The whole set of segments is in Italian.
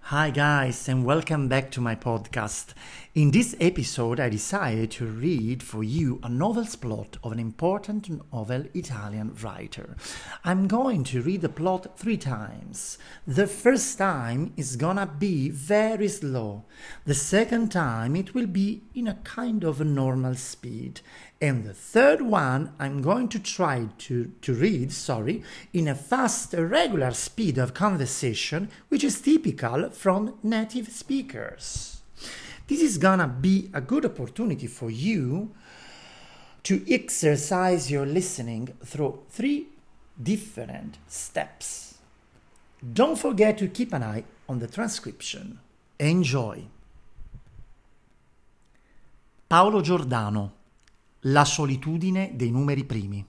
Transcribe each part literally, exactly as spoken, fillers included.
Hi guys, and welcome back to my podcast. In this episode I decided to read for you a novel's plot of an important novel Italian writer. I'm going to read the plot three times. The first time is gonna be very slow. The second time it will be in a kind of a normal speed. And the third one I'm going to try to, to read, sorry, in a fast, regular speed of conversation, which is typical from native speakers. This is gonna be a good opportunity for you to exercise your listening through three different steps. Don't forget to keep an eye on the transcription. Enjoy. Paolo Giordano. La solitudine dei numeri primi.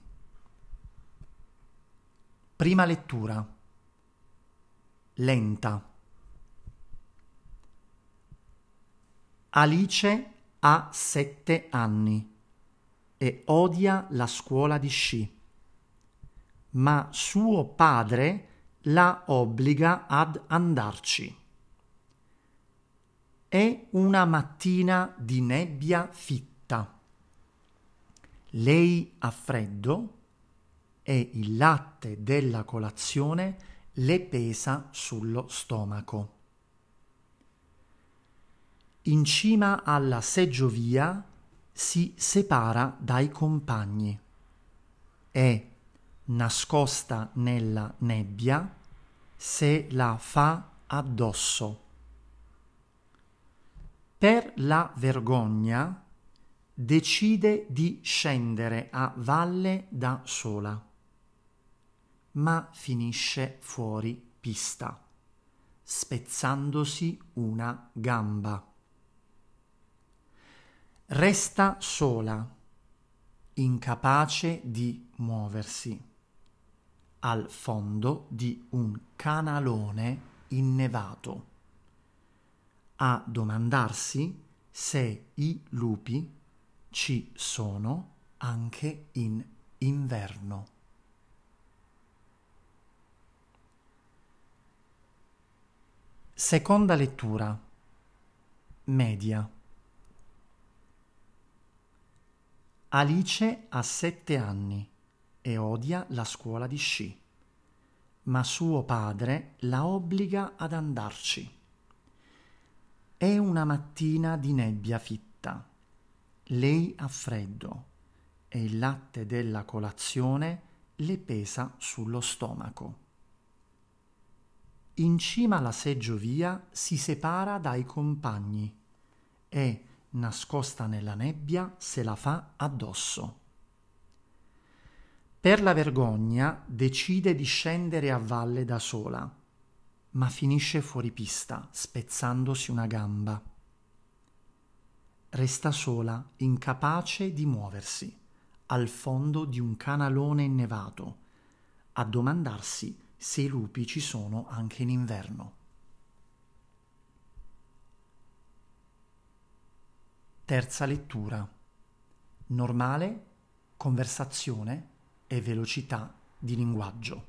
Prima lettura. Lenta. Alice ha sette anni e odia la scuola di sci, ma suo padre la obbliga ad andarci. È una mattina di nebbia fitta. Lei ha freddo e il latte della colazione le pesa sullo stomaco. In cima alla seggiovia si separa dai compagni. È nascosta nella nebbia, se la fa addosso. Per la vergogna decide di scendere a valle da sola, ma finisce fuori pista, spezzandosi una gamba. Resta sola, incapace di muoversi, al fondo di un canalone innevato, a domandarsi se i lupi ci sono anche in inverno. Seconda lettura. Media. Alice ha sette anni e odia la scuola di sci, ma suo padre la obbliga ad andarci. È una mattina di nebbia fitta. Lei ha freddo e il latte della colazione le pesa sullo stomaco. In cima alla seggiovia si separa dai compagni e, nascosta nella nebbia, se la fa addosso. Per la vergogna decide di scendere a valle da sola, ma finisce fuori pista, spezzandosi una gamba. Resta sola, incapace di muoversi, al fondo di un canalone innevato, a domandarsi se i lupi ci sono anche in inverno. Terza lettura. Normale, conversazione e velocità di linguaggio.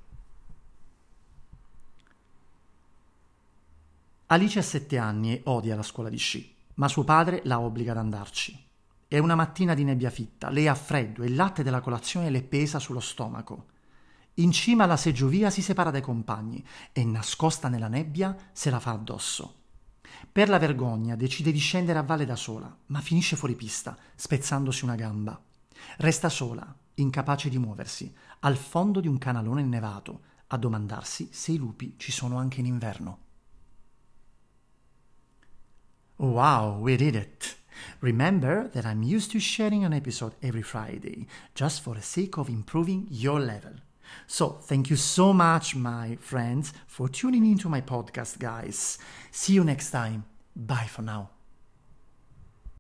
Alice ha sette anni e odia la scuola di sci, ma suo padre la obbliga ad andarci. È una mattina di nebbia fitta, lei ha freddo e il latte della colazione le pesa sullo stomaco. In cima alla seggiovia si separa dai compagni e, nascosta nella nebbia, se la fa addosso. Per la vergogna decide di scendere a valle da sola, ma finisce fuori pista, spezzandosi una gamba. Resta sola, incapace di muoversi, al fondo di un canalone innevato, a domandarsi se i lupi ci sono anche in inverno. Wow, we did it! Remember that I'm used to sharing an episode every Friday, just for the sake of improving your level. So, thank you so much, my friends, for tuning into my podcast, guys. See you next time. Bye for now.